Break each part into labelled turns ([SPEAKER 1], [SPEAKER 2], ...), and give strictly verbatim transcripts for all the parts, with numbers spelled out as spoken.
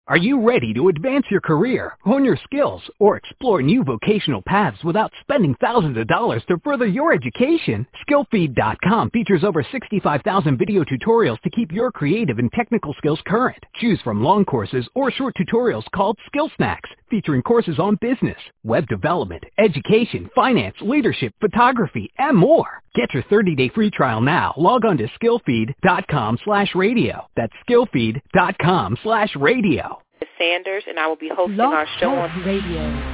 [SPEAKER 1] Are you ready to advance your career, hone your skills, or explore new vocational paths without spending thousands of dollars to further your education? Skillfeed dot com features over sixty-five thousand video tutorials to keep your creative and technical skills current. Choose from long courses or short tutorials called Skill Snacks, featuring courses on business, web development, education, finance, leadership, photography, and more. Get your thirty-day free trial now. Log on to skillfeed dot com slash radio. That's skillfeed dot com slash radio.
[SPEAKER 2] Sanders, and I will be hosting
[SPEAKER 3] Love
[SPEAKER 2] our show on
[SPEAKER 3] Radio.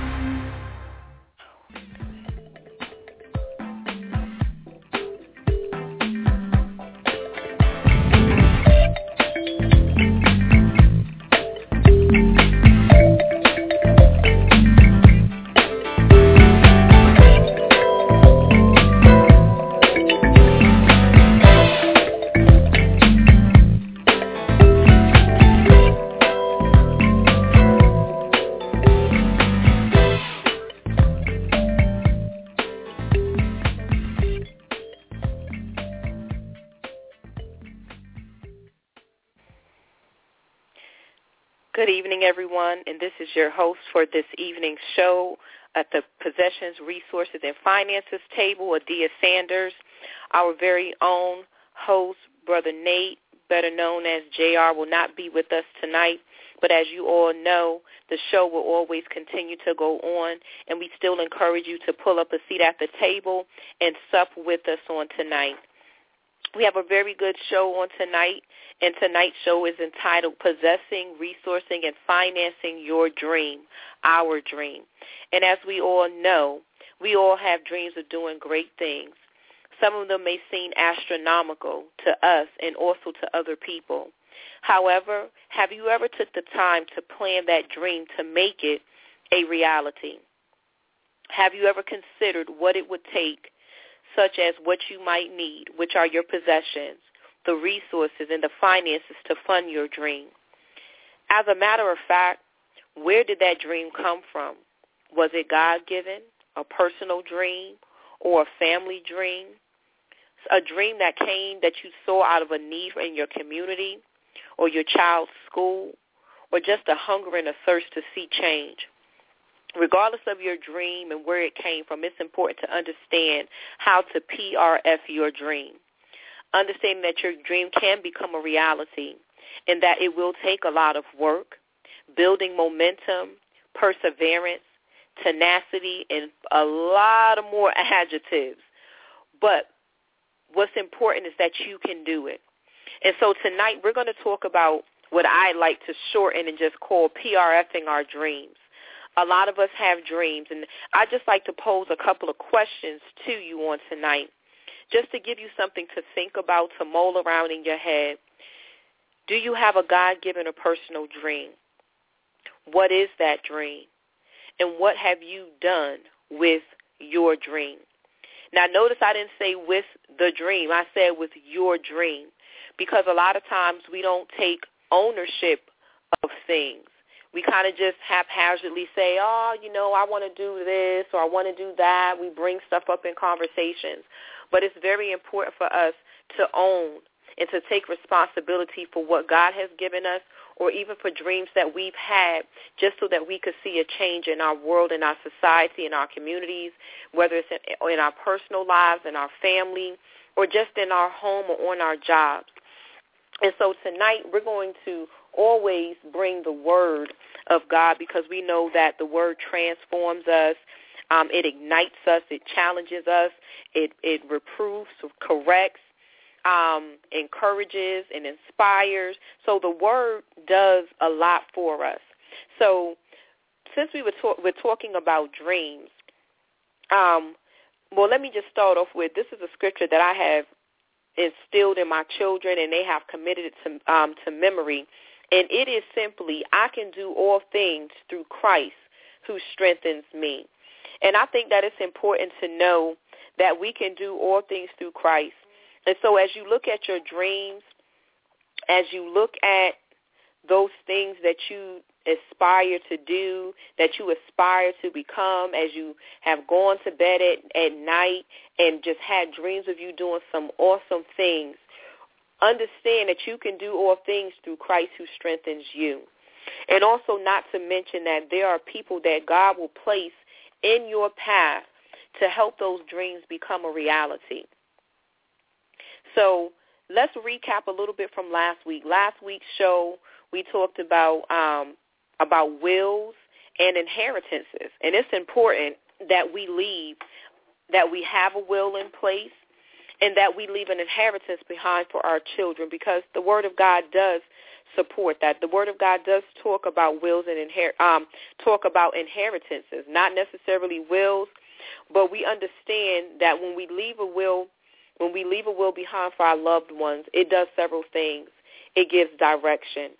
[SPEAKER 2] Good evening, everyone, and this is your host for this evening's show at the Possessions, Resources, and Finances table, Adia Sanders. Our very own host, Brother Nate, better known as J R, will not be with us tonight, but as you all know, the show will always continue to go on, and we still encourage you to pull up a seat at the table and sup with us on tonight. We have a very good show on tonight, and tonight's show is entitled Possessing, Resourcing, and Financing Your Dream, Our Dream. And as we all know, we all have dreams of doing great things. Some of them may seem astronomical to us and also to other people. However, have you ever took the time to plan that dream to make it a reality? Have you ever considered what it would take, such as what you might need, which are your possessions, the resources, and the finances to fund your dream? As a matter of fact, where did that dream come from? Was it God-given, a personal dream, or a family dream? A dream that came that you saw out of a need in your community or your child's school, or just a hunger and a thirst to see change? Regardless of your dream and where it came from, it's important to understand how to P R F your dream. Understanding that your dream can become a reality and that it will take a lot of work, building momentum, perseverance, tenacity, and a lot of more adjectives. But what's important is that you can do it. And so tonight we're going to talk about what I like to shorten and just call PRFing our dreams. A lot of us have dreams, and I just like to pose a couple of questions to you on tonight, just to give you something to think about, to mull around in your head. Do you have a God-given or personal dream? What is that dream? And what have you done with your dream? Now, notice I didn't say with the dream. I said with your dream, because a lot of times we don't take ownership of things. We kind of just haphazardly say, oh, you know, I want to do this or I want to do that. We bring stuff up in conversations. But it's very important for us to own and to take responsibility for what God has given us, or even for dreams that we've had, just so that we could see a change in our world, in our society, in our communities, whether it's in, in our personal lives, in our family, or just in our home or on our jobs. And so tonight we're going to always bring the word of God, because we know that the word transforms us. Um, it ignites us. It challenges us. It, it reproves, corrects, um, encourages, and inspires. So the word does a lot for us. So since we were, talk, we're talking about dreams, um, well, let me just start off with, this is a scripture that I have instilled in my children, and they have committed it to, um, to memory. And it is simply, I can do all things through Christ who strengthens me. And I think that it's important to know that we can do all things through Christ. And so as you look at your dreams, as you look at those things that you aspire to do, that you aspire to become, as you have gone to bed at, at night and just had dreams of you doing some awesome things, understand that you can do all things through Christ who strengthens you. And also not to mention that there are people that God will place in your path to help those dreams become a reality. So let's recap a little bit from last week. Last week's show, we talked about um, about wills and inheritances. And it's important that we leave, that we have a will in place, and that we leave an inheritance behind for our children, because the Word of God does support that. The Word of God does talk about wills and inher- um, talk about inheritances, not necessarily wills, but we understand that when we leave a will, when we leave a will behind for our loved ones, it does several things. It gives direction,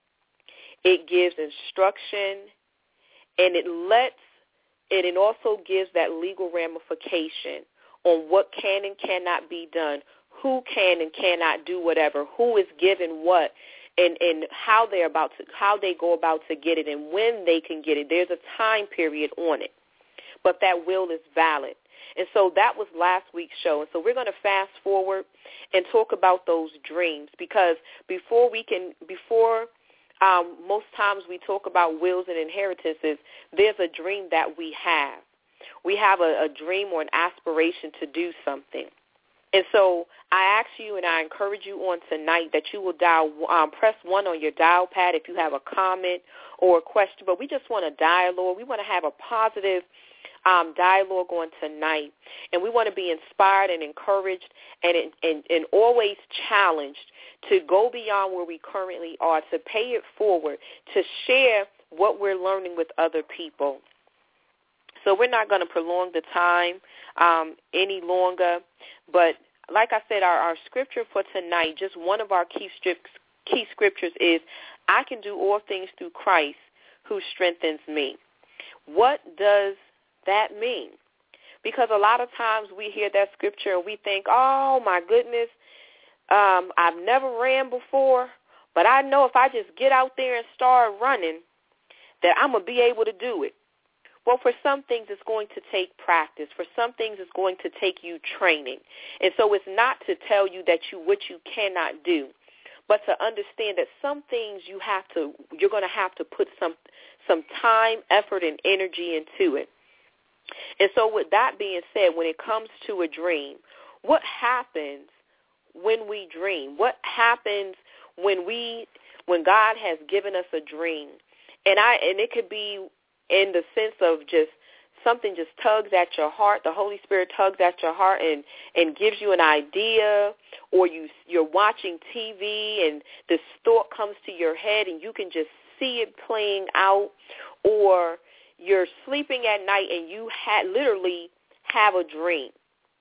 [SPEAKER 2] it gives instruction, and it lets, and it also gives that legal ramification on what can and cannot be done, who can and cannot do whatever, who is given what, and, and how they're about to, how they go about to get it, and when they can get it. There's a time period on it, but that will is valid. And so that was last week's show. And so we're going to fast forward and talk about those dreams, because before we can, before um, most times we talk about wills and inheritances, there's a dream that we have. We have a, a dream or an aspiration to do something. And so I ask you and I encourage you on tonight that you will dial, um, press one on your dial pad if you have a comment or a question. But we just want a dialogue. We want to have a positive um, dialogue on tonight. And we want to be inspired and encouraged and, and, and always challenged to go beyond where we currently are, to pay it forward, to share what we're learning with other people. So we're not going to prolong the time um, any longer. But like I said, our, our scripture for tonight, just one of our key, strips, key scriptures is, I can do all things through Christ who strengthens me. What does that mean? Because a lot of times we hear that scripture and we think, oh, my goodness, um, I've never ran before, but I know if I just get out there and start running, that I'm going to be able to do it. Well, for some things, it's going to take practice. For some things, it's going to take you training. And so it's not to tell you that you what you cannot do, but to understand that some things you have to, you're going to have to put some some time, effort, and energy into it. And so with that being said, when it comes to a dream, what happens when we dream? What happens when we, when God has given us a dream? And I, and it could be in the sense of just something just tugs at your heart. The Holy Spirit tugs at your heart and, and gives you an idea, or you, you're watching T V and this thought comes to your head and you can just see it playing out, or you're sleeping at night and you ha- literally have a dream.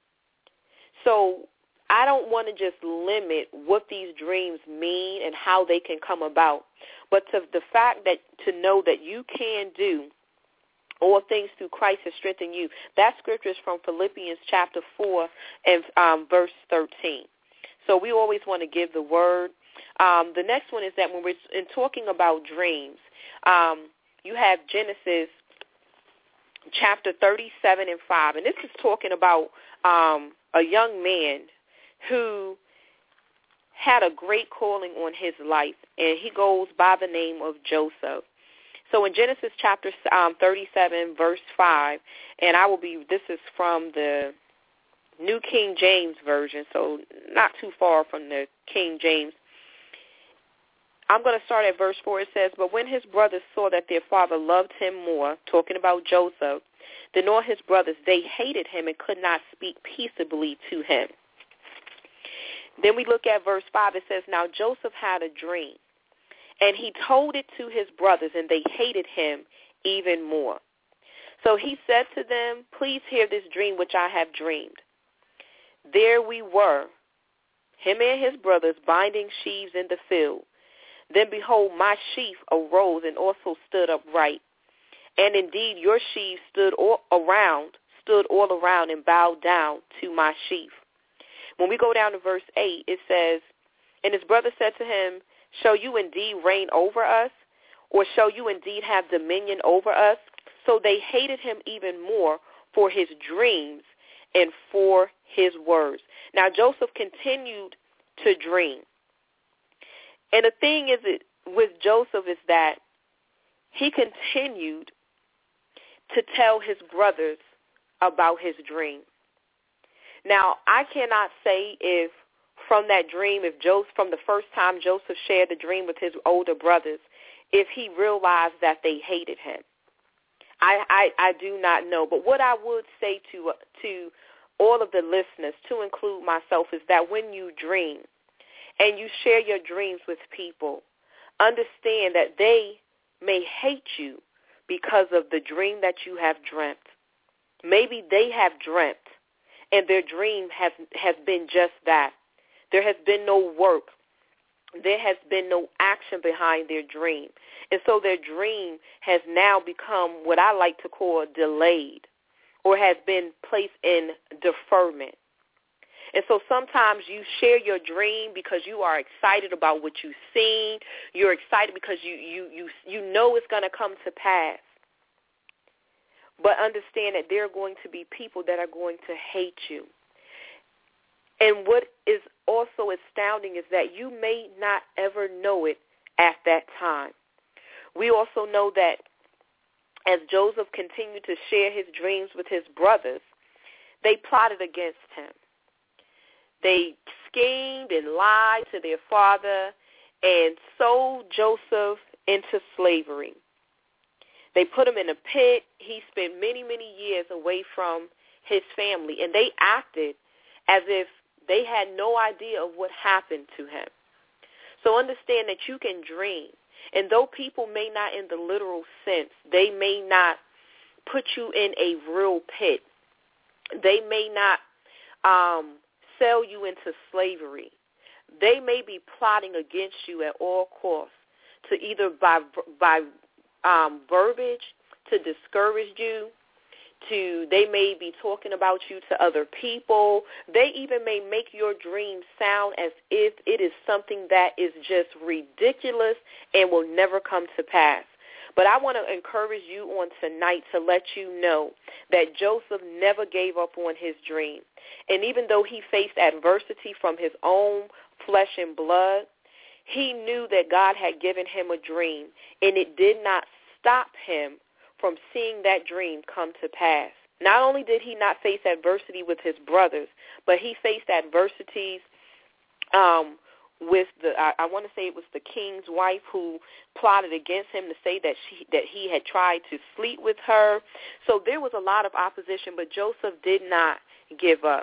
[SPEAKER 2] So I don't want to just limit what these dreams mean and how they can come about, but to the fact that to know that you can do all things through Christ has strengthened you. That scripture is from Philippians chapter four and um, verse thirteen. So we always want to give the word. Um, the next one is that when we're in talking about dreams, um, you have Genesis chapter thirty-seven and five, and this is talking about um, a young man who had a great calling on his life, and he goes by the name of Joseph. So in Genesis chapter um, thirty-seven, verse five, and I will be, this is from the New King James Version, so not too far from the King James. I'm going to start at verse four. It says, but when his brothers saw that their father loved him more, talking about Joseph, than all his brothers, they hated him and could not speak peaceably to him. Then we look at verse five. It says, now Joseph had a dream, and he told it to his brothers, and they hated him even more. So he said to them, please hear this dream which I have dreamed. There we were, him and his brothers, binding sheaves in the field. Then behold, my sheaf arose and also stood upright. And indeed your sheaves stood all around, stood all around and bowed down to my sheaf. When we go down to verse eight, it says, and his brother said to him, shall you indeed reign over us, or shall you indeed have dominion over us? So they hated him even more for his dreams and for his words. Now Joseph continued to dream. And the thing is, it, with Joseph is that he continued to tell his brothers about his dream. Now, I cannot say if from that dream, if Joseph, from the first time Joseph shared the dream with his older brothers, if he realized that they hated him. I, I, I do not know. But what I would say to to all of the listeners, to include myself, is that when you dream and you share your dreams with people, understand that they may hate you because of the dream that you have dreamt. Maybe they have dreamt, and their dream has, has been just that. There has been no work. There has been no action behind their dream. And so their dream has now become what I like to call delayed, or has been placed in deferment. And so sometimes you share your dream because you are excited about what you've seen. You're excited because you, you, you, you know it's going to come to pass. But understand that there are going to be people that are going to hate you. And what is also astounding is that you may not ever know it at that time. We also know that as Joseph continued to share his dreams with his brothers, they plotted against him. They schemed and lied to their father and sold Joseph into slavery. They put him in a pit. He spent many, many years away from his family, and they acted as if they had no idea of what happened to him. So understand that you can dream, and though people may not in the literal sense, they may not put you in a real pit. They may not um, sell you into slavery. They may be plotting against you at all costs to either by by um, verbiage to discourage you, to they may be talking about you to other people. They even may make your dream sound as if it is something that is just ridiculous and will never come to pass. But I want to encourage you on tonight to let you know that Joseph never gave up on his dream. And even though he faced adversity from his own flesh and blood, he knew that God had given him a dream, and it did not stop him from seeing that dream come to pass. Not only did he not face adversity with his brothers, but he faced adversities um, with the, I, I want to say it was the king's wife who plotted against him to say that she that he had tried to sleep with her. So there was a lot of opposition, but Joseph did not give up.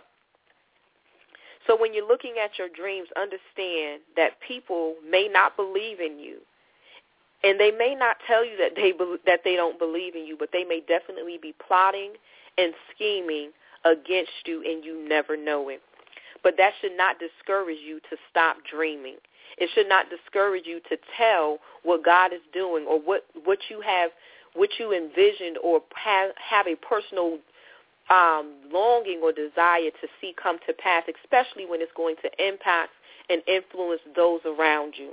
[SPEAKER 2] So when you're looking at your dreams, understand that people may not believe in you. And they may not tell you that they that they don't believe in you, but they may definitely be plotting and scheming against you, and you never know it. But that should not discourage you to stop dreaming. It should not discourage you to tell what God is doing, or what, what you have, what you envisioned, or have, have a personal um, longing or desire to see come to pass, especially when it's going to impact and influence those around you.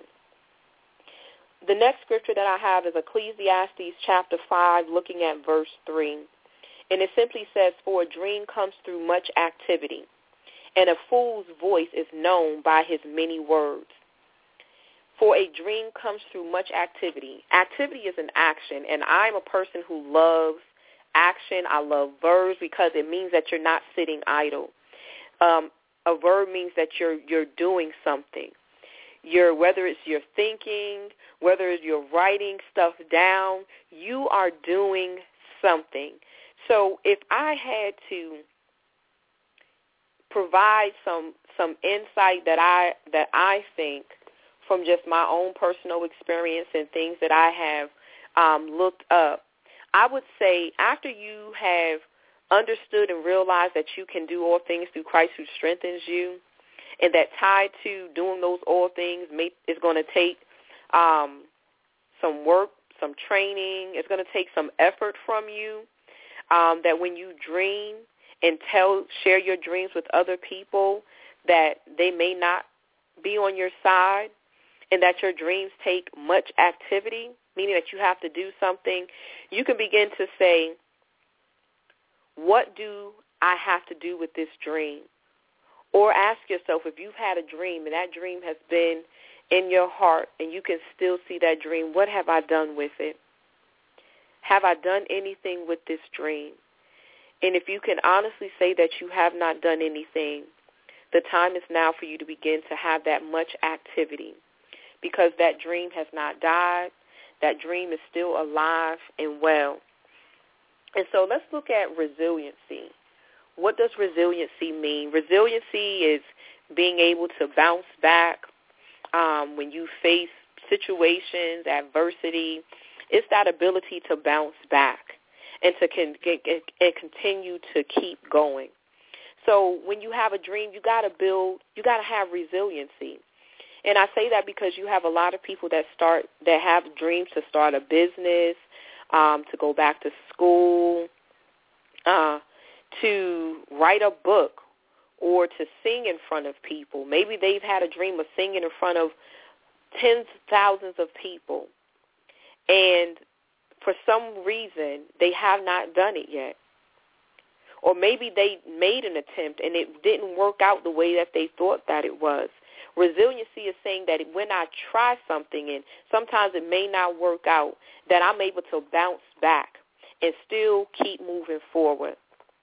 [SPEAKER 2] The next scripture that I have is Ecclesiastes chapter five, looking at verse three. And it simply says, "For a dream comes through much activity, and a fool's voice is known by his many words." For a dream comes through much activity. Activity is an action, and I'm a person who loves action. I love verbs because it means that you're not sitting idle. Um, a verb means that you're you're doing something. You're, whether it's you're thinking, whether it's you're writing stuff down, you are doing something. So if I had to provide some some insight that I that I think from just my own personal experience and things that I have um, looked up, I would say after you have understood and realized that you can do all things through Christ who strengthens you, and that tied to doing those all things may, is going to take um, some work, some training. It's going to take some effort from you. Um, that when you dream and tell, share your dreams with other people, that they may not be on your side, and that your dreams take much activity, meaning that you have to do something, you can begin to say, what do I have to do with this dream? Or ask yourself, if you've had a dream and that dream has been in your heart and you can still see that dream, what have I done with it? Have I done anything with this dream? And if you can honestly say that you have not done anything, the time is now for you to begin to have that much activity, because that dream has not died. That dream is still alive and well. And so let's look at resiliency. What does resiliency mean? Resiliency is being able to bounce back um, when you face situations, adversity. It's that ability to bounce back and to con- and continue to keep going. So when you have a dream, you got to build, you got to have resiliency. And I say that because you have a lot of people that start, that have dreams to start a business, um, to go back to school, uh, to write a book, or to sing in front of people. Maybe they've had a dream of singing in front of tens of thousands of people, and for some reason they have not done it yet. Or maybe they made an attempt and it didn't work out the way that they thought that it was. Resiliency is saying that when I try something and sometimes it may not work out, that I'm able to bounce back and still keep moving forward.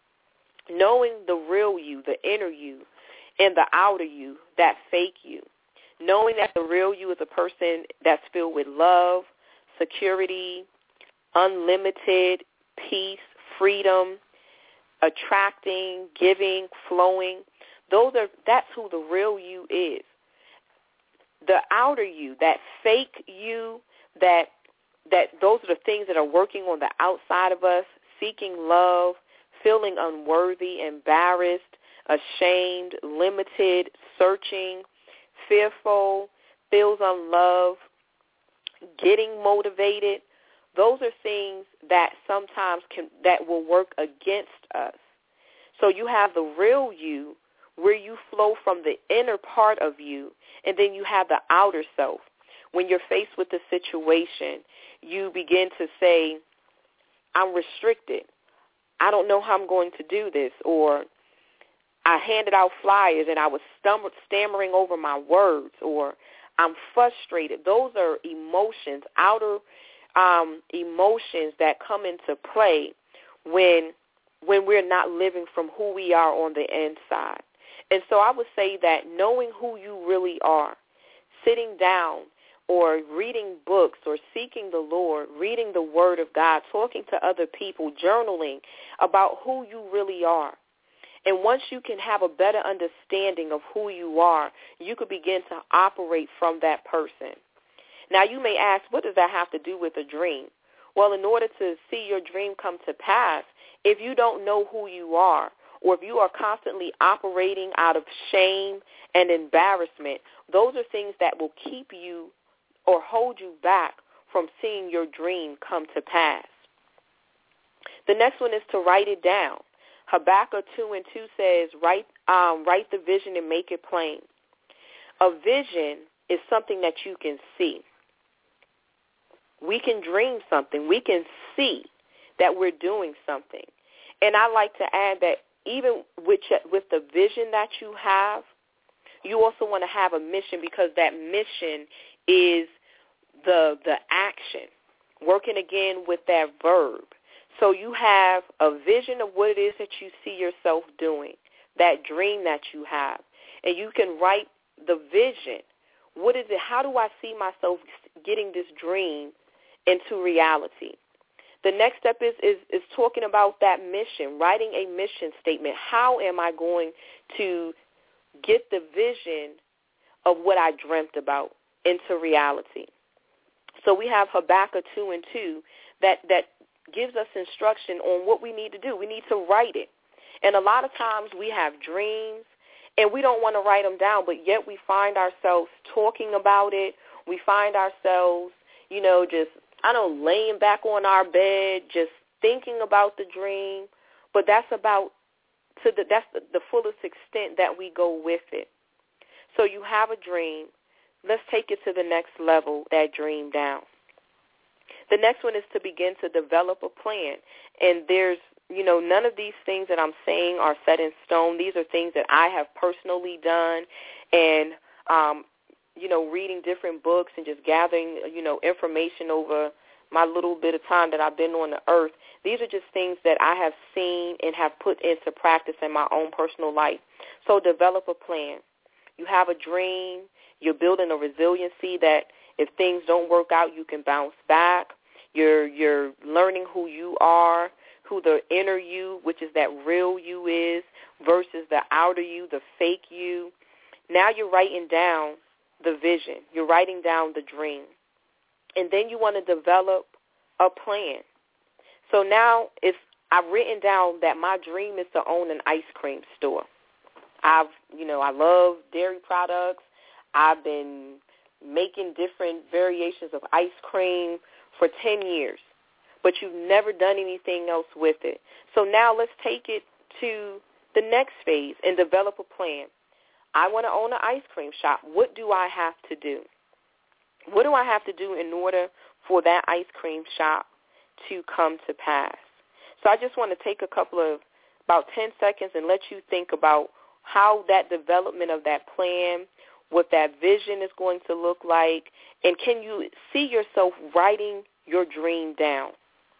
[SPEAKER 2] Knowing the real you, the inner you, and the outer you, that fake you. Knowing that the real you is a person that's filled with love, security, unlimited peace, freedom, attracting, giving, flowing. Those are that's who the real you is. The outer you, that fake you, that that those are the things that are working on the outside of us, seeking love, feeling unworthy, embarrassed, ashamed, limited, searching, fearful, feels unloved, getting motivated. Those are things that sometimes can that will work against us. So you have the real you, where you flow from the inner part of you, and then you have the outer self. When you're faced with a situation, you begin to say, I'm restricted. I don't know how I'm going to do this. Or I handed out flyers and I was stum- stammering over my words. Or I'm frustrated. Those are emotions, outer um, emotions that come into play when when we're not living from who we are on the inside. And so I would say that knowing who you really are, sitting down or reading books or seeking the Lord, reading the Word of God, talking to other people, journaling about who you really are. And once you can have a better understanding of who you are, you could begin to operate from that person. Now you may ask, what does that have to do with a dream? Well, in order to see your dream come to pass, if you don't know who you are, or if you are constantly operating out of shame and embarrassment, those are things that will keep you or hold you back from seeing your dream come to pass. The next one is to write it down. Habakkuk two and two says, write, um, write the vision and make it plain. A vision is something that you can see. We can dream something. We can see that we're doing something. And I like to add that even with, with the vision that you have, you also want to have a mission, because that mission is the the action, working again with that verb. So you have a vision of what it is that you see yourself doing, that dream that you have, and you can write the vision. What is it? How do I see myself getting this dream into reality? The next step is, is, is talking about that mission, writing a mission statement. How am I going to get the vision of what I dreamt about into reality? So we have Habakkuk two and two that, that gives us instruction on what we need to do. We need to write it. And a lot of times we have dreams and we don't want to write them down, but yet we find ourselves talking about it. We find ourselves, you know, just, I don't know, laying back on our bed, just thinking about the dream. But that's about, to the, that's the, the fullest extent that we go with it. So you have a dream. Let's take it to the next level, that dream down. The next one is to begin to develop a plan. And there's, you know, none of these things that I'm saying are set in stone. These are things that I have personally done, and, um, you know, reading different books and just gathering, you know, information over my little bit of time that I've been on the earth, these are just things that I have seen and have put into practice in my own personal life. So develop a plan. You have a dream. You're building a resiliency that if things don't work out, you can bounce back. You're you're learning who you are, who the inner you, which is that real you is, versus the outer you, the fake you. Now you're writing down the vision. You're writing down the dream. And then you want to develop a plan. So now if I've written down that my dream is to own an ice cream store. I've, you know, I love dairy products. I've been making different variations of ice cream for ten years, but you've never done anything else with it. So now let's take it to the next phase and develop a plan. I want to own an ice cream shop. What do I have to do? What do I have to do in order for that ice cream shop to come to pass? So I just want to take a couple of, about ten seconds and let you think about how that development of that plan, what that vision is going to look like, and can you see yourself writing your dream down?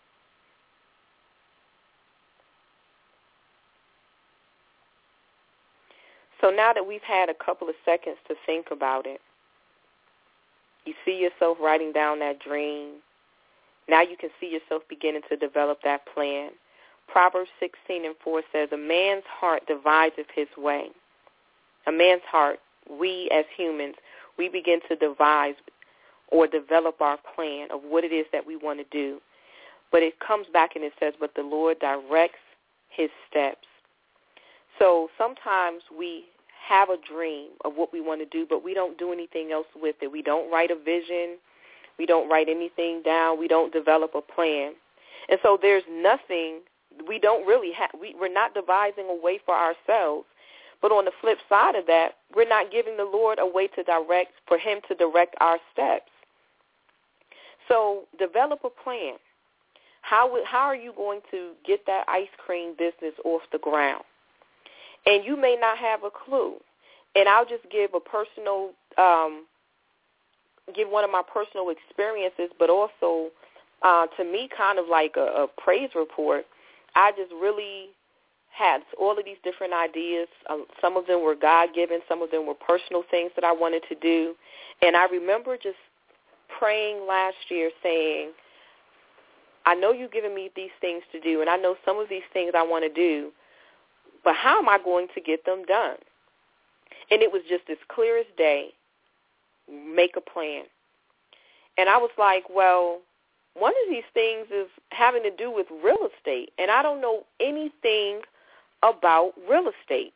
[SPEAKER 2] So now that we've had a couple of seconds to think about it, you see yourself writing down that dream. Now you can see yourself beginning to develop that plan. Proverbs sixteen and four says, a man's heart deviseth his way. A man's heart, we as humans, we begin to devise or develop our plan of what it is that we want to do. But it comes back and it says, but the Lord directs his steps. So sometimes we have a dream of what we want to do, but we don't do anything else with it. We don't write a vision. We don't write anything down. We don't develop a plan. And so there's nothing, we don't really have, we, we're not devising a way for ourselves. But on the flip side of that, we're not giving the Lord a way to direct, for him to direct our steps. So develop a plan. How how are you going to get that ice cream business off the ground? And you may not have a clue. And I'll just give a personal, um, give one of my personal experiences, but also uh, to me kind of like a, a praise report. I just really had all of these different ideas. Um, some of them were God-given. Some of them were personal things that I wanted to do. And I remember just praying last year saying, I know you've given me these things to do, and I know some of these things I want to do, but how am I going to get them done? And it was just as clear as day, make a plan. And I was like, well, one of these things is having to do with real estate, and I don't know anything about real estate.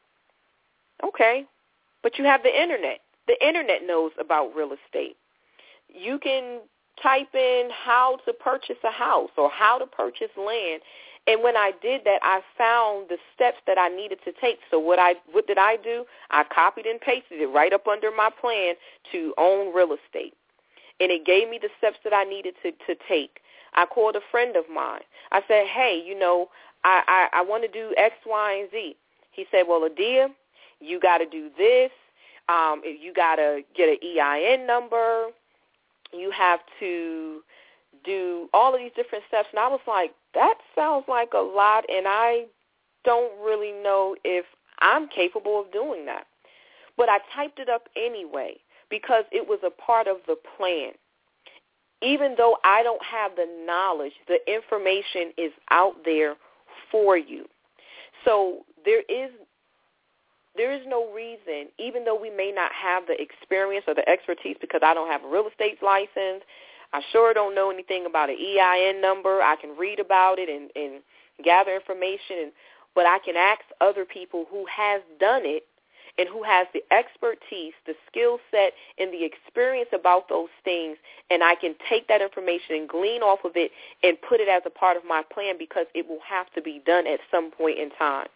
[SPEAKER 2] Okay, but you have the Internet. The Internet knows about real estate. You can type in how to purchase a house or how to purchase land. And when I did that, I found the steps that I needed to take. So what I what did I do? I copied and pasted it right up under my plan to own real estate. And it gave me the steps that I needed to, to take. I called a friend of mine. I said, hey, you know, I, I, I want to do X, Y, and Z. He said, well, Adia, you got to do this. Um, you got to get an E I N number. You have to do all of these different steps. And I was like, that sounds like a lot, and I don't really know if I'm capable of doing that. But I typed it up anyway because it was a part of the plan. Even though I don't have the knowledge, the information is out there for you. So there is there is no reason, even though we may not have the experience or the expertise, because I don't have a real estate license, I sure don't know anything about an E I N number. I can read about it and, and gather information, and, but I can ask other people who has done it and who has the expertise, the skill set, and the experience about those things, and I can take that information and glean off of it and put it as a part of my plan because it will have to be done at some point in time.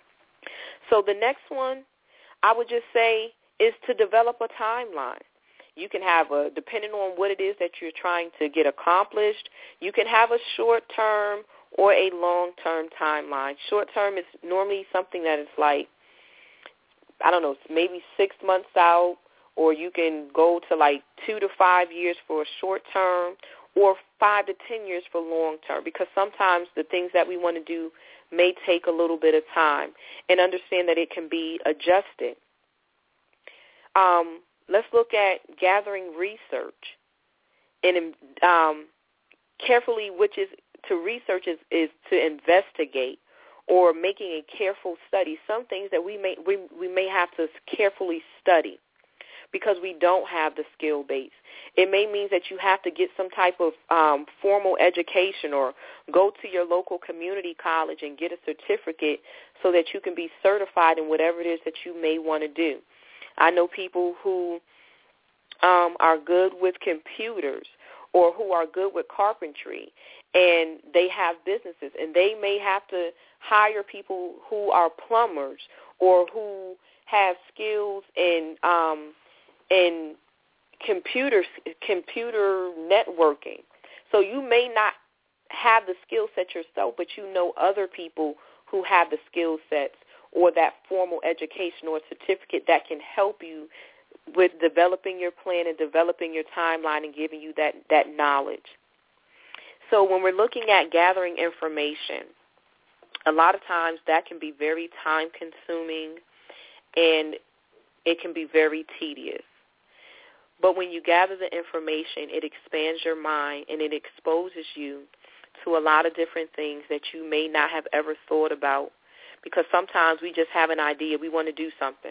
[SPEAKER 2] So the next one I would just say is to develop a timeline. You can have a, depending on what it is that you're trying to get accomplished, you can have a short-term or a long-term timeline. Short-term is normally something that is like, I don't know, maybe six months out, or you can go to like two to five years for a short term, or five to ten years for long term, because sometimes the things that we want to do may take a little bit of time, and understand that it can be adjusted. Um, let's look at gathering research, and um, carefully, which is to research is, is to investigate or making a careful study. Some things that we may we, we may have to carefully study because we don't have the skill base. It may mean that you have to get some type of um, formal education or go to your local community college and get a certificate so that you can be certified in whatever it is that you may want to do. I know people who um, are good with computers or who are good with carpentry, and they have businesses, and they may have to hire people who are plumbers or who have skills in um, in computer computer networking. So you may not have the skill set yourself, but you know other people who have the skill sets or that formal education or certificate that can help you with developing your plan and developing your timeline and giving you that, that knowledge. So when we're looking at gathering information, a lot of times that can be very time-consuming and it can be very tedious. But when you gather the information, it expands your mind and it exposes you to a lot of different things that you may not have ever thought about, because sometimes we just have an idea, we want to do something.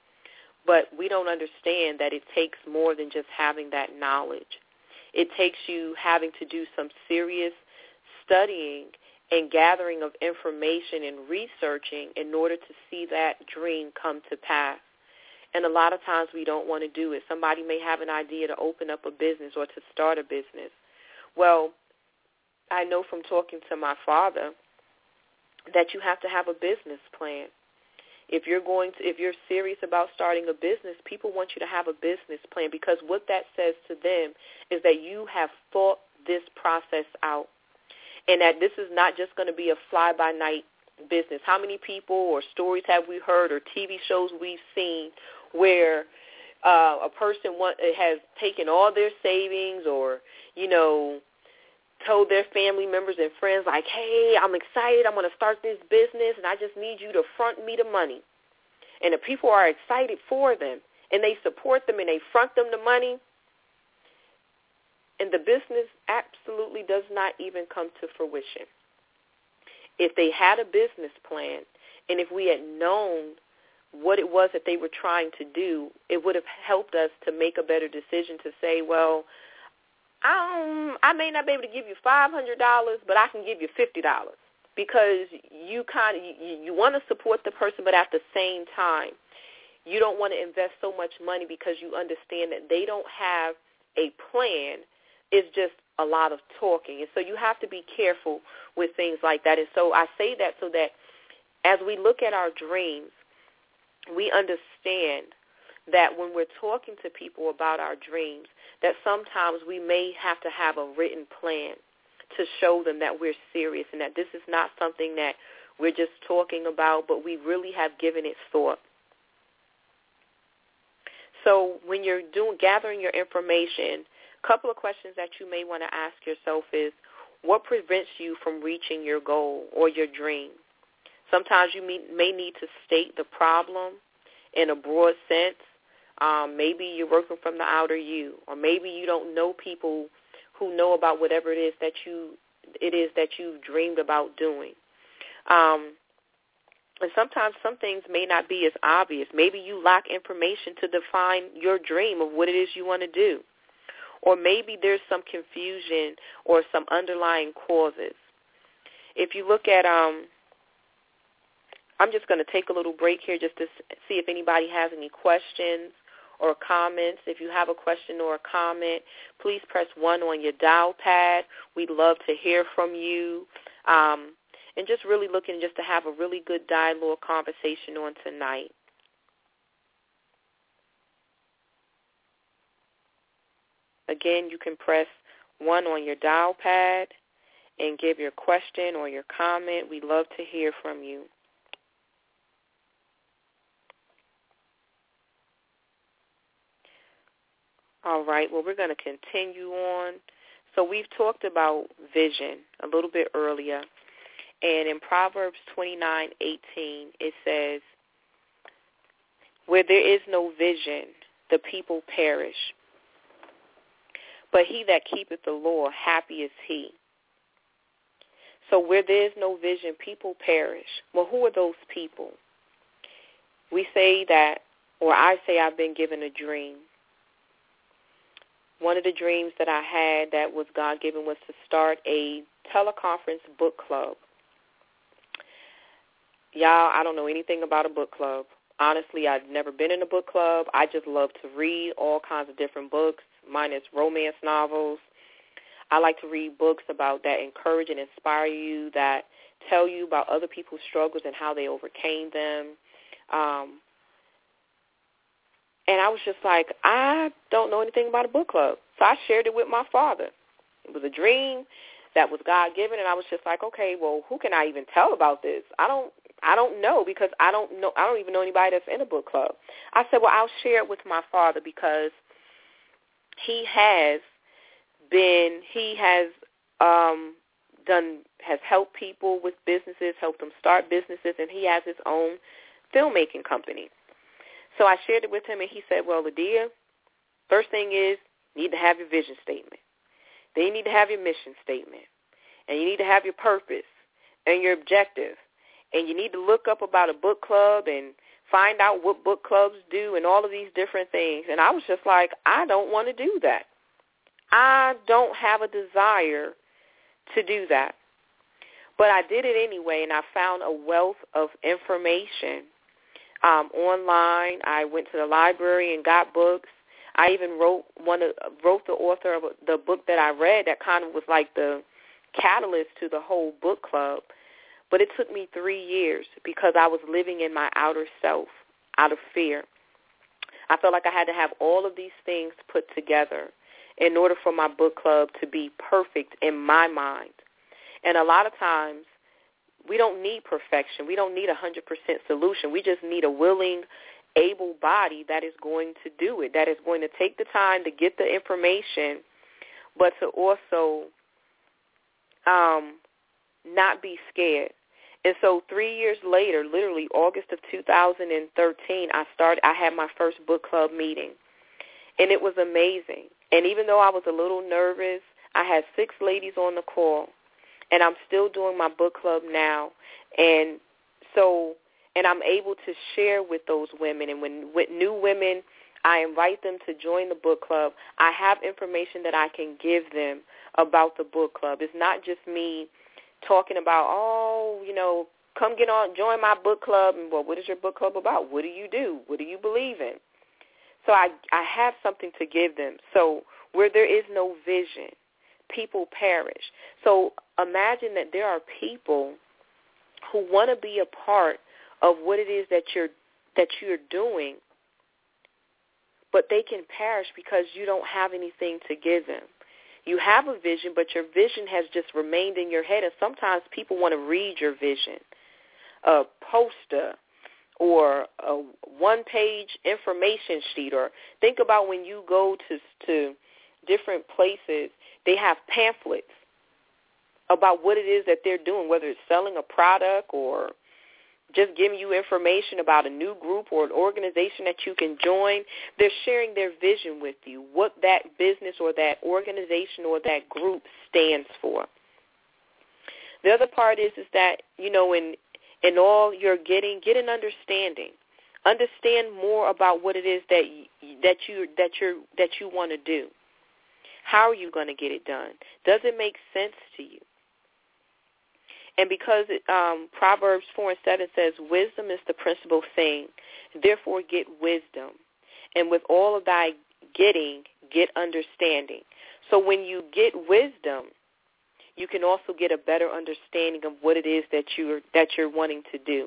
[SPEAKER 2] But we don't understand that it takes more than just having that knowledge. It takes you having to do some serious studying and gathering of information and researching in order to see that dream come to pass. And a lot of times we don't want to do it. Somebody may have an idea to open up a business or to start a business. Well, I know from talking to my father that you have to have a business plan. If you're going to, if you're serious about starting a business, people want you to have a business plan, because what that says to them is that you have thought this process out and that this is not just going to be a fly-by-night business. How many people or stories have we heard or T V shows we've seen where uh, a person want, has taken all their savings or, you know, told their family members and friends, like, hey, I'm excited, I'm going to start this business, and I just need you to front me the money. And the people are excited for them, and they support them, and they front them the money. And the business absolutely does not even come to fruition. If they had a business plan, and if we had known what it was that they were trying to do, it would have helped us to make a better decision to say, well, Um, I may not be able to give you five hundred dollars, but I can give you fifty dollars, because you kind of you, you want to support the person, but at the same time, you don't want to invest so much money because you understand that they don't have a plan. It's just a lot of talking, and so you have to be careful with things like that. And so I say that so that as we look at our dreams, we understand that when we're talking to people about our dreams, that sometimes we may have to have a written plan to show them that we're serious and that this is not something that we're just talking about, but we really have given it thought. So when you're doing gathering your information, a couple of questions that you may want to ask yourself is, what prevents you from reaching your goal or your dream? Sometimes you may, may need to state the problem in a broad sense. Um, maybe you're working from the outer you, or maybe you don't know people who know about whatever it is that you it is that you've dreamed about doing. Um, and sometimes some things may not be as obvious. Maybe you lack information to define your dream of what it is you want to do. Or maybe there's some confusion or some underlying causes. If you look at, um, I'm just going to take a little break here just to see if anybody has any questions or comments. If you have a question or a comment, please press one on your dial pad. We'd love to hear from you. Um, and just really looking just to have a really good dialogue conversation on tonight. Again, you can press one on your dial pad and give your question or your comment. We'd love to hear from you. All right, well, we're going to continue on. So we've talked about vision a little bit earlier. And in Proverbs twenty-nine eighteen, it says, where there is no vision, the people perish. But he that keepeth the law, happy is he. So where there is no vision, people perish. Well, who are those people? We say that, or I say I've been given a dream. One of the dreams that I had that was God-given was to start a teleconference book club. Y'all, I don't know anything about a book club. Honestly, I've never been in a book club. I just love to read all kinds of different books. Mine is romance novels. I like to read books about that encourage and inspire you, that tell you about other people's struggles and how they overcame them. Um, and I was just like, I don't know anything about a book club. So I shared it with my father. It was a dream that was God-given, and I was just like, okay, well, who can I even tell about this? I don't I don't know because I don't know I don't even know anybody that's in a book club. I said, well, I'll share it with my father because he has been he has um, done has helped people with businesses, helped them start businesses, and he has his own filmmaking company. So I shared it with him, and he said, well, Lydia, first thing is you need to have your vision statement. Then you need to have your mission statement. And you need to have your purpose and your objective. And you need to look up about a book club and find out what book clubs do and all of these different things. And I was just like, I don't want to do that. I don't have a desire to do that. But I did it anyway, and I found a wealth of information um, online. I went to the library and got books. I even wrote one of, wrote the author of the book that I read that kind of was like the catalyst to the whole book club. But it took me three years because I was living in my outer self out of fear. I felt like I had to have all of these things put together in order for my book club to be perfect in my mind. And a lot of times we don't need perfection. We don't need a one hundred percent solution. We just need a willing, able body that is going to do it, that is going to take the time to get the information, but to also um, not be scared. And so three years later, literally August of two thousand thirteen, I started. I had my first book club meeting, and it was amazing. And even though I was a little nervous, I had six ladies on the call, and I'm still doing my book club now. And so, and I'm able to share with those women. And when with new women, I invite them to join the book club. I have information that I can give them about the book club. It's not just me talking about, oh, you know, come get on, join my book club. And, well, what is your book club about? What do you do? What do you believe in? So I, I have something to give them. So where there is no vision, people perish. So imagine that there are people who want to be a part of what it is that you're that you're doing, but they can perish because you don't have anything to give them. You have a vision, but your vision has just remained in your head, and sometimes people want to read your vision, a poster or a one-page information sheet, or think about when you go to to different places, they have pamphlets about what it is that they're doing, whether it's selling a product or just giving you information about a new group or an organization that you can join. They're sharing their vision with you, what that business or that organization or that group stands for. The other part is is that, you know, in in all you're getting, get an understanding. Understand more about what it is that you, that you that you that you want to do. How are you going to get it done? Does it make sense to you? And because it, um, Proverbs four and seven says, wisdom is the principal thing, therefore get wisdom. And with all of thy getting, get understanding. So when you get wisdom, you can also get a better understanding of what it is that you're, that you're wanting to do.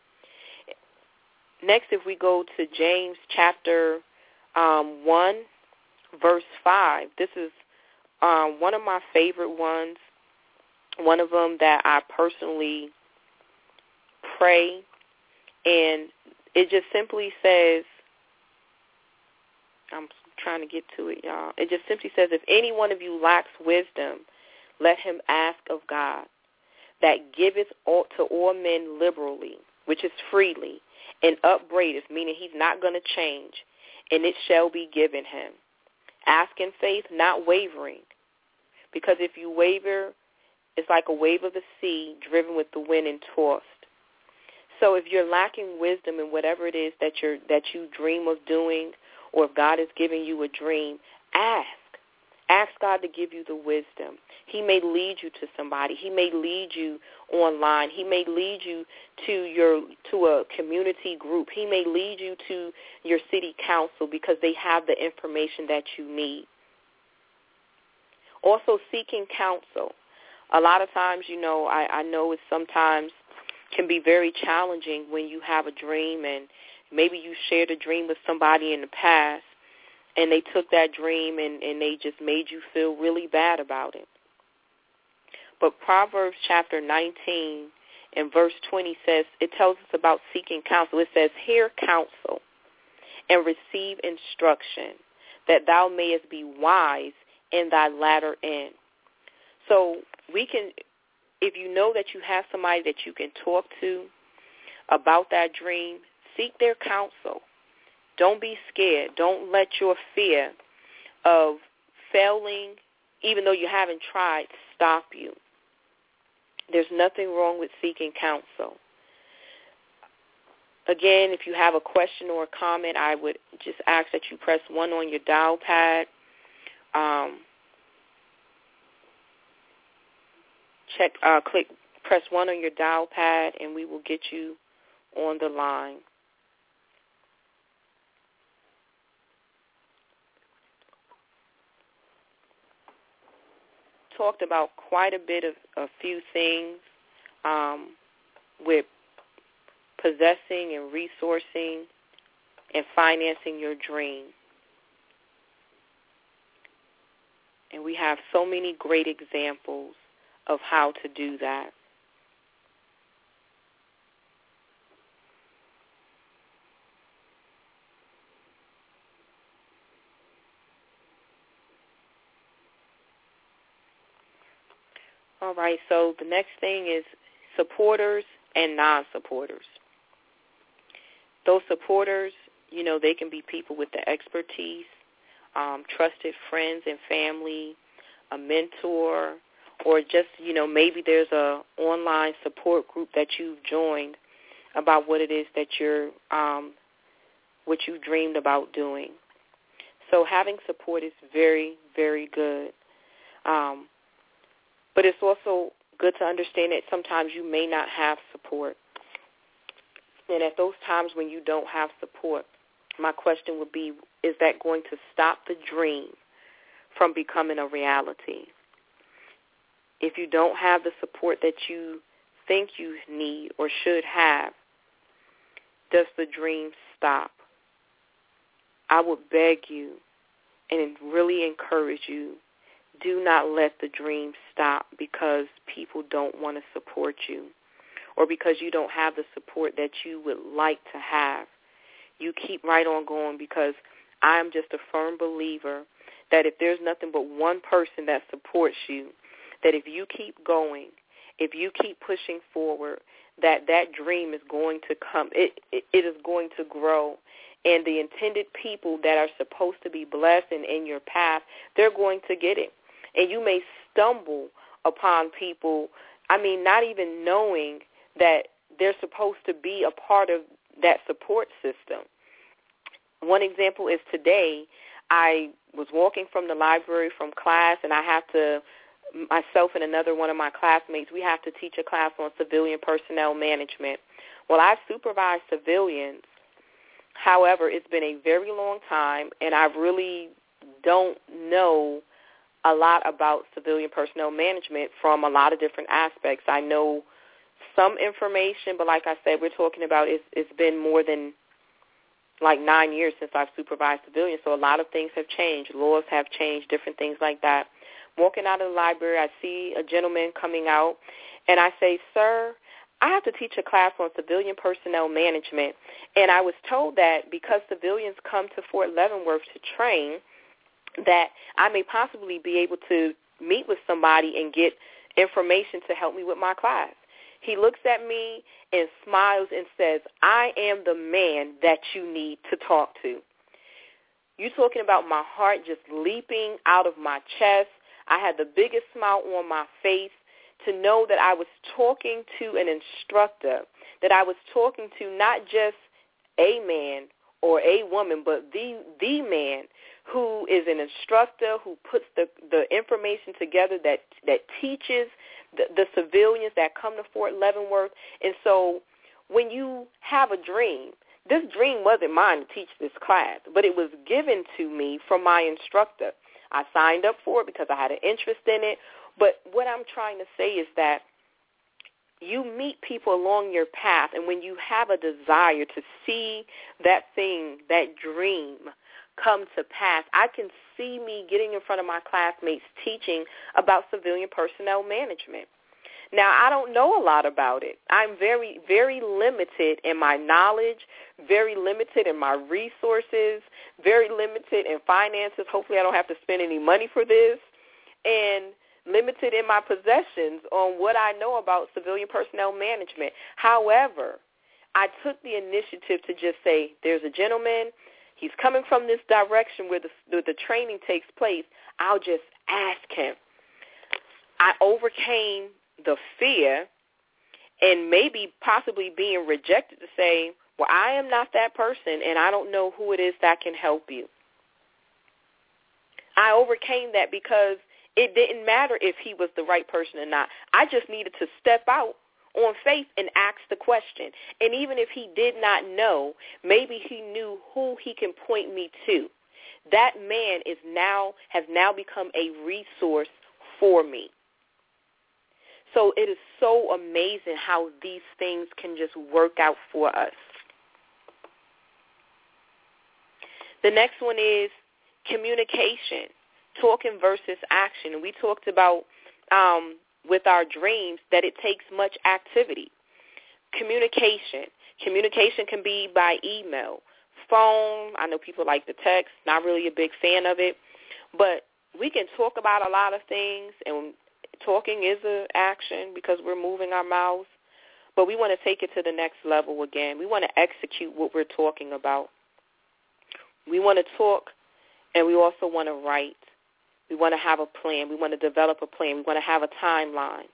[SPEAKER 2] Next, if we go to James chapter um, one, verse five, this is um, one of my favorite ones. One of them that I personally pray, and it just simply says, I'm trying to get to it, y'all. It just simply says, if any one of you lacks wisdom, let him ask of God, that giveth all, to all men liberally, which is freely, and upbraideth, meaning he's not going to change, and it shall be given him. Ask in faith, not wavering, because if you waver, it's like a wave of the sea driven with the wind and tossed. So if you're lacking wisdom in whatever it is that you're that you dream of doing, or if God is giving you a dream, ask. Ask God to give you the wisdom. He may lead you to somebody. He may lead you online. He may lead you to your to a community group. He may lead you to your city council because they have the information that you need. Also, seeking counsel. A lot of times, you know, I, I know it sometimes can be very challenging when you have a dream and maybe you shared a dream with somebody in the past and they took that dream and, and they just made you feel really bad about it. But Proverbs chapter nineteen and verse twenty says, it tells us about seeking counsel. It says, hear counsel and receive instruction, that thou mayest be wise in thy latter end. So we can, if you know that you have somebody that you can talk to about that dream, seek their counsel. Don't be scared. Don't let your fear of failing, even though you haven't tried, stop you. There's nothing wrong with seeking counsel. Again, if you have a question or a comment, I would just ask that you press one on your dial pad. Um, check, uh, click, press one on your dial pad, and we will get you on the line. Talked about quite a bit of a few things um, with possessing and resourcing and financing your dream. And we have so many great examples of how to do that. All right, so the next thing is supporters and non-supporters. Those supporters, you know, they can be people with the expertise, um, trusted friends and family, a mentor, or just, you know, maybe there's a online support group that you've joined about what it is that you're, um, what you dreamed about doing. So having support is very, very good. Um, but it's also good to understand that sometimes you may not have support. And at those times when you don't have support, my question would be, is that going to stop the dream from becoming a reality? If you don't have the support that you think you need or should have, does the dream stop? I would beg you and really encourage you, do not let the dream stop because people don't want to support you or because you don't have the support that you would like to have. You keep right on going, because I'm just a firm believer that if there's nothing but one person that supports you, that if you keep going, if you keep pushing forward, that that dream is going to come. It, it, it is going to grow. And the intended people that are supposed to be blessed and in your path, they're going to get it. And you may stumble upon people, I mean, not even knowing that they're supposed to be a part of that support system. One example is today, I was walking from the library from class, and I have to, myself and another one of my classmates, we have to teach a class on civilian personnel management. Well, I've supervised civilians. However, it's been a very long time, and I really don't know a lot about civilian personnel management from a lot of different aspects. I know some information, but like I said, we're talking about it's, it's been more than like nine years since I've supervised civilians, so a lot of things have changed. Laws have changed, different things like that. Walking out of the library, I see a gentleman coming out, and I say, sir, I have to teach a class on civilian personnel management, and I was told that because civilians come to Fort Leavenworth to train, that I may possibly be able to meet with somebody and get information to help me with my class. He looks at me and smiles and says, I am the man that you need to talk to. You're talking about my heart just leaping out of my chest. I had the biggest smile on my face to know that I was talking to an instructor, that I was talking to not just a man or a woman, but the the man who is an instructor, who puts the, the information together that, that teaches the, the civilians that come to Fort Leavenworth. And so when you have a dream, this dream wasn't mine to teach this class, but it was given to me from my instructor. I signed up for it because I had an interest in it. But what I'm trying to say is that you meet people along your path, and when you have a desire to see that thing, that dream, come to pass, I can see me getting in front of my classmates teaching about civilian personnel management. Now, I don't know a lot about it. I'm very, very limited in my knowledge, very limited in my resources, very limited in finances. Hopefully I don't have to spend any money for this, and limited in my possessions on what I know about civilian personnel management. However, I took the initiative to just say, there's a gentleman, he's coming from this direction where the, where the training takes place. I'll just ask him. I overcame the fear and maybe possibly being rejected to say, well, I am not that person, and I don't know who it is that can help you. I overcame that because it didn't matter if he was the right person or not. I just needed to step out on faith and ask the question. And even if he did not know, maybe he knew who he can point me to. That man is now has now become a resource for me. So it is so amazing how these things can just work out for us. The next one is communication, talking versus action. And we talked about um, with our dreams that it takes much activity. Communication. Communication can be by email, phone. I know people like to text, not really a big fan of it. But we can talk about a lot of things, and talking is an action because we're moving our mouths. But we want to take it to the next level again. We want to execute what we're talking about. We want to talk, and we also want to write. We want to have a plan. We want to develop a plan. We want to have a timeline.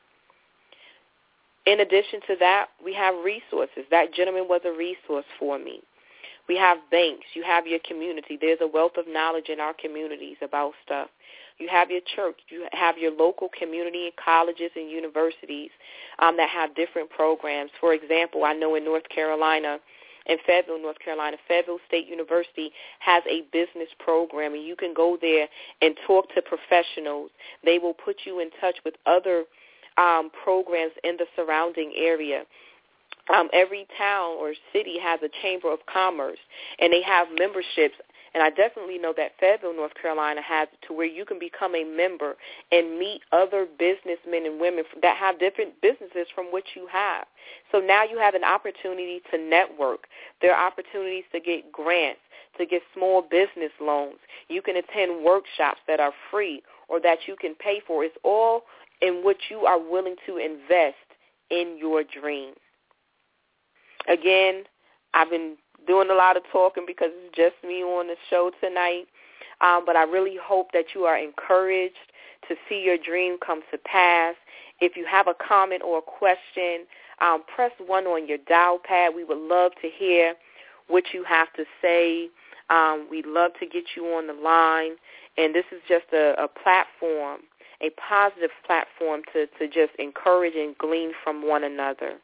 [SPEAKER 2] In addition to that, we have resources. That gentleman was a resource for me. We have banks. You have your community. There's a wealth of knowledge in our communities about stuff. You have your church. You have your local community and colleges and universities um, that have different programs. For example, I know in North Carolina, in Fayetteville, North Carolina, Fayetteville State University has a business program, and you can go there and talk to professionals. They will put you in touch with other um, programs in the surrounding area. Um, every town or city has a chamber of commerce, and they have memberships. And I definitely know that Fayetteville, North Carolina has it to where you can become a member and meet other businessmen and women that have different businesses from what you have. So now you have an opportunity to network. There are opportunities to get grants, to get small business loans. You can attend workshops that are free or that you can pay for. It's all in what you are willing to invest in your dream. Again, I've been doing a lot of talking because it's just me on the show tonight. Um, but I really hope that you are encouraged to see your dream come to pass. If you have a comment or a question, um, press one on your dial pad. We would love to hear what you have to say. Um, we'd love to get you on the line. And this is just a, a platform, a positive platform to, to just encourage and glean from one another.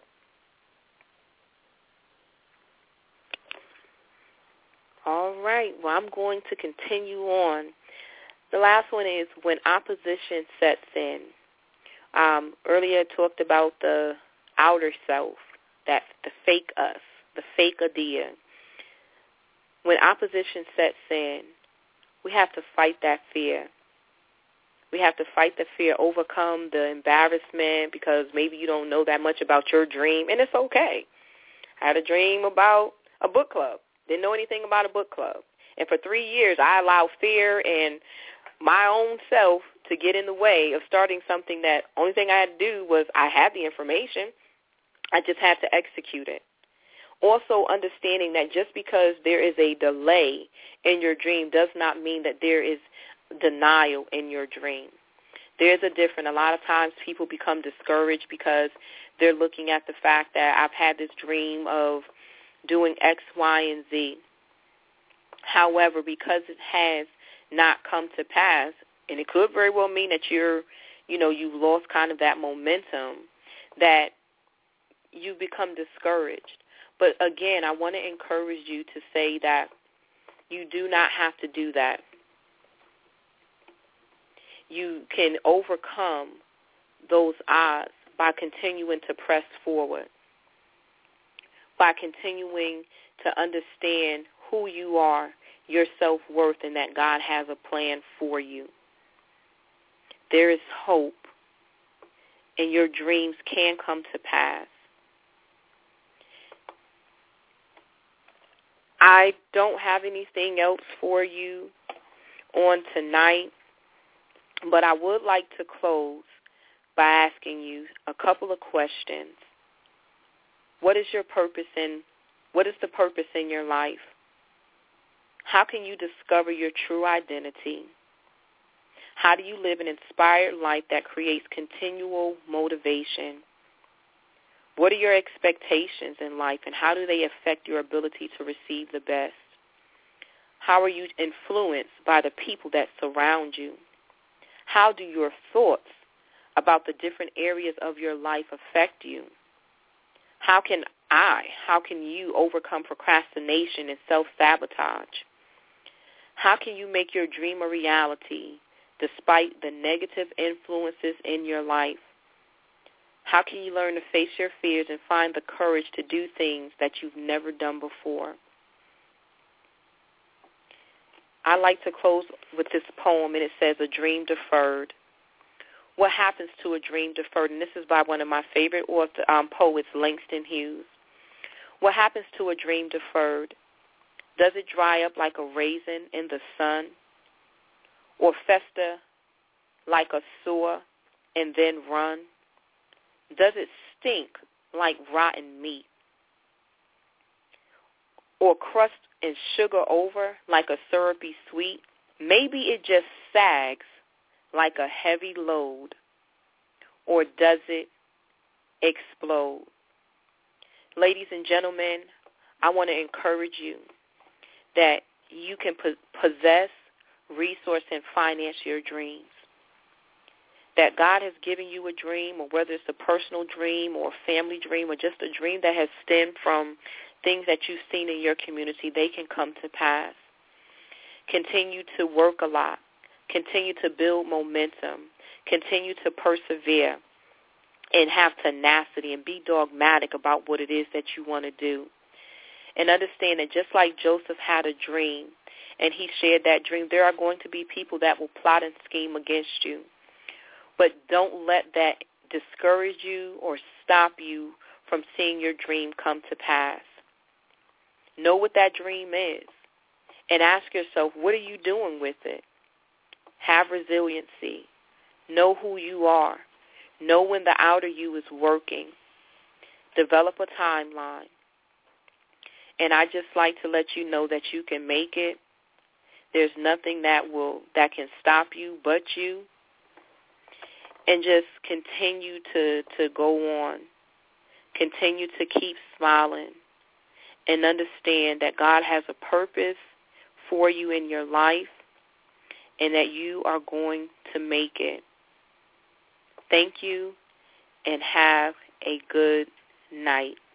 [SPEAKER 2] All right. Well, I'm going to continue on. The last one is when opposition sets in. Um, earlier I talked about the outer self, that the fake us, the fake idea. When opposition sets in, we have to fight that fear. We have to fight the fear, overcome the embarrassment because maybe you don't know that much about your dream, and it's okay. I had a dream about a book club. Didn't know anything about a book club. And for three years, I allowed fear and my own self to get in the way of starting something that only thing I had to do was I had the information. I just had to execute it. Also understanding that just because there is a delay in your dream does not mean that there is denial in your dream. There's a difference. A lot of times people become discouraged because they're looking at the fact that I've had this dream of doing X, Y, and Z. However, because it has not come to pass, and it could very well mean that you're, you know, you've lost kind of that momentum, that you become discouraged. But again, I want to encourage you to say that you do not have to do that. You can overcome those odds by continuing to press forward, by continuing to understand who you are, your self-worth, and that God has a plan for you. There is hope, and your dreams can come to pass. I don't have anything else for you on tonight, but I would like to close by asking you a couple of questions. What is your purpose in, what is the purpose in your life? How can you discover your true identity? How do you live an inspired life that creates continual motivation? What are your expectations in life, and how do they affect your ability to receive the best? How are you influenced by the people that surround you? How do your thoughts about the different areas of your life affect you? How can I, how can you overcome procrastination and self-sabotage? How can you make your dream a reality despite the negative influences in your life? How can you learn to face your fears and find the courage to do things that you've never done before? I like to close with this poem, and it says, "A Dream Deferred." What happens to a dream deferred? And this is by one of my favorite author, um, poets, Langston Hughes. What happens to a dream deferred? Does it dry up like a raisin in the sun, or fester like a sore and then run? Does it stink like rotten meat, or crust and sugar over like a syrupy sweet? Maybe it just sags like a heavy load, or does it explode? Ladies and gentlemen, I want to encourage you that you can possess, resource, and finance your dreams. That God has given you a dream, or whether it's a personal dream or a family dream or just a dream that has stemmed from things that you've seen in your community, they can come to pass. Continue to work a lot. Continue to build momentum. Continue to persevere and have tenacity and be dogmatic about what it is that you want to do. And understand that just like Joseph had a dream and he shared that dream, there are going to be people that will plot and scheme against you. But don't let that discourage you or stop you from seeing your dream come to pass. Know what that dream is and ask yourself, what are you doing with it? Have resiliency. Know who you are. Know when the outer you is working. Develop a timeline. And I just like to let you know that you can make it. There's nothing that will that can stop you but you. And just continue to, to go on. Continue to keep smiling. And understand that God has a purpose for you in your life, and that you are going to make it. Thank you, and have a good night.